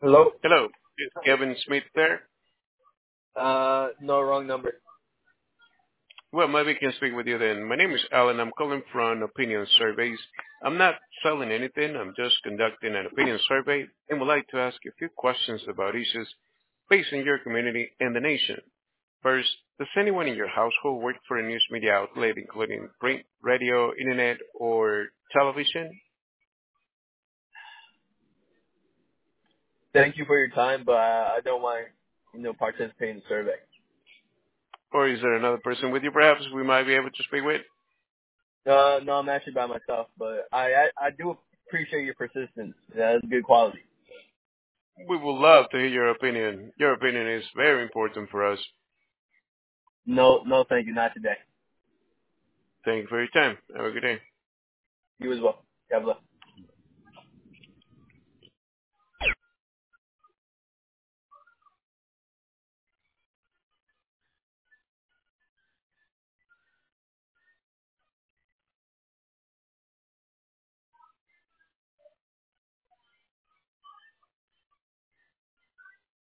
Hello? Hello, is Kevin Smith there? No, wrong number. Well, maybe I can speak with you then. My name is Alan. I'm calling from Opinion Surveys. I'm not selling anything. I'm just conducting an opinion survey and would like to ask you a few questions about issues facing your community and the nation. First, does anyone in your household work for a news media outlet, including print, radio, internet, or television? Thank you for your time, but I don't mind, participating in the survey. Or is there another person with you perhaps we might be able to speak with? No, I'm actually by myself, but I do appreciate your persistence. That's good quality. We would love to hear your opinion. Your opinion is very important for us. No, no, thank you, not today. Thank you for your time. Have a good day. You as well. God bless.